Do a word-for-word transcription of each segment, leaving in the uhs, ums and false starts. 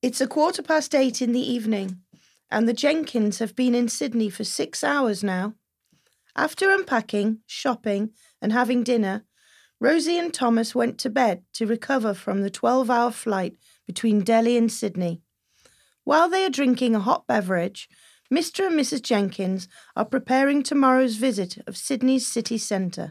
It's a quarter past eight in the evening, and the Jenkins have been in Sydney for six hours now. After unpacking, shopping, and having dinner, Rosie and Thomas went to bed to recover from the twelve-hour flight between Delhi and Sydney. While they are drinking a hot beverage, Mister and Missus Jenkins are preparing tomorrow's visit of Sydney's city centre.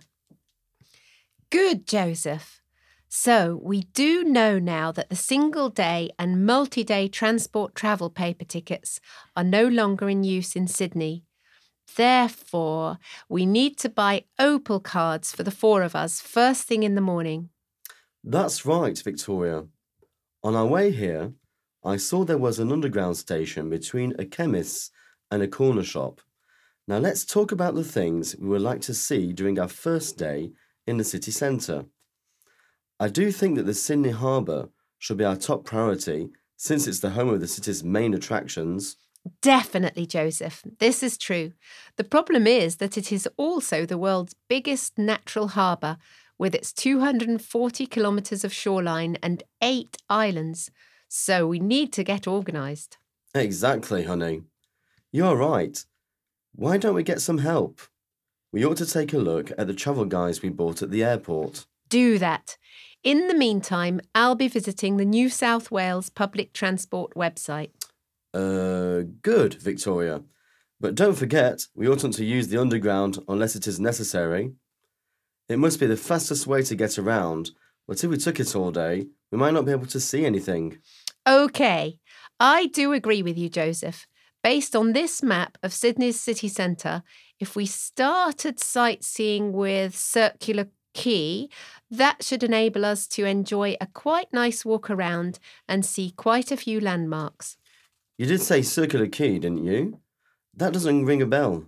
Good, Joseph. So we do know now that the single-day and multi-day transport travel paper tickets are no longer in use in Sydney. Therefore, we need to buy Opal cards for the four of us first thing in the morning. That's right, Victoria. On our way here, I saw there was an underground station between a chemist's and a corner shop. Now let's talk about the things we would like to see during our first day in the city centre. I do think that the Sydney Harbour should be our top priority since it's the home of the city's main attractions. Definitely, Joseph. This is true. The problem is that it is also the world's biggest natural harbour with its two hundred forty kilometres of shoreline and eight islands. So we need to get organised. Exactly, honey. You're right. Why don't we get some help? We ought to take a look at the travel guides we bought at the airport. Do that. In the meantime, I'll be visiting the New South Wales Public Transport website. Uh, good, Victoria. But don't forget, we oughtn't to use the underground unless it is necessary. It must be the fastest way to get around, but if we took it all day, we might not be able to see anything. OK, I do agree with you, Joseph. Based on this map of Sydney's city centre, if we started sightseeing with Circular Quay, that should enable us to enjoy a quite nice walk around and see quite a few landmarks. You did say Circular Quay, didn't you? That doesn't ring a bell.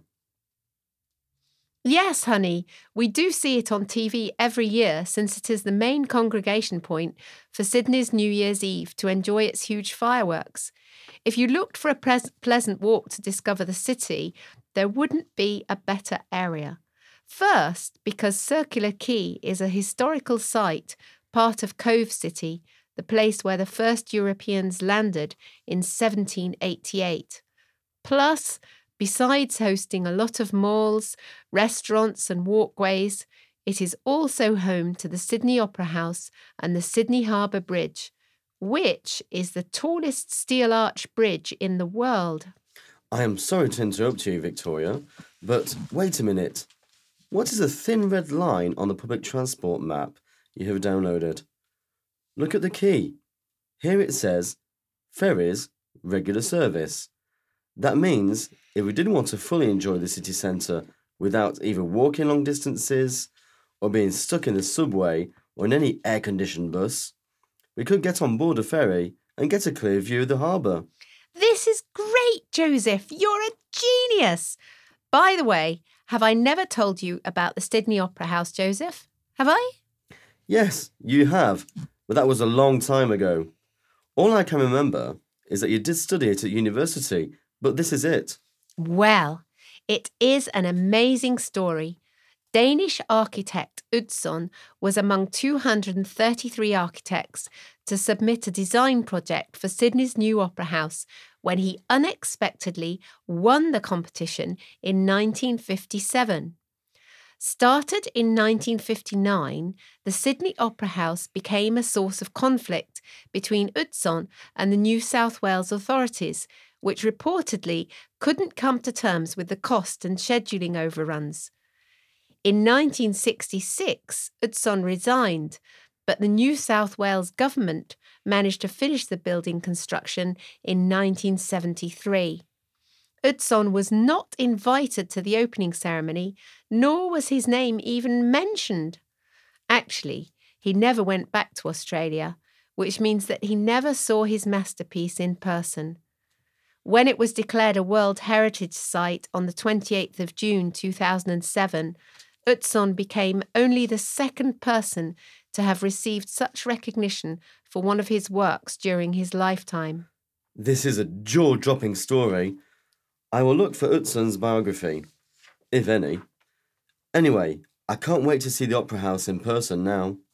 Yes, honey, we do see it on T V every year since it is the main congregation point for Sydney's New Year's Eve to enjoy its huge fireworks. If you looked for a pres- pleasant walk to discover the city, there wouldn't be a better area. First, because Circular Quay is a historical site, part of Cove City, the place where the first Europeans landed in seventeen eighty-eight. Plus, besides hosting a lot of malls, restaurants and walkways, it is also home to the Sydney Opera House and the Sydney Harbour Bridge, which is the tallest steel arch bridge in the world. I am sorry to interrupt you, Victoria, but wait a minute. What is a thin red line on the public transport map you have downloaded? Look at the key. Here it says, ferries, regular service. That means if we didn't want to fully enjoy the city centre without either walking long distances or being stuck in the subway or in any air-conditioned bus, we could get on board a ferry and get a clear view of the harbour. This is great, Joseph. You're a genius. By the way, have I never told you about the Sydney Opera House, Joseph? Have I? Yes, you have, but that was a long time ago. All I can remember is that you did study it at university, but this is it. Well, it is an amazing story. Danish architect Utzon was among two hundred thirty-three architects to submit a design project for Sydney's new Opera House when he unexpectedly won the competition in nineteen fifty-seven. Started in nineteen fifty-nine, the Sydney Opera House became a source of conflict between Utzon and the New South Wales authorities, which reportedly couldn't come to terms with the cost and scheduling overruns. In nineteen sixty-six, Utzon resigned, but the New South Wales government managed to finish the building construction in nineteen seventy-three. Utzon was not invited to the opening ceremony, nor was his name even mentioned. Actually, he never went back to Australia, which means that he never saw his masterpiece in person. When it was declared a World Heritage Site on the twenty-eighth of June two thousand seven, Utzon became only the second person to have received such recognition for one of his works during his lifetime. This is a jaw-dropping story. I will look for Utzon's biography, if any. Anyway, I can't wait to see the Opera House in person now.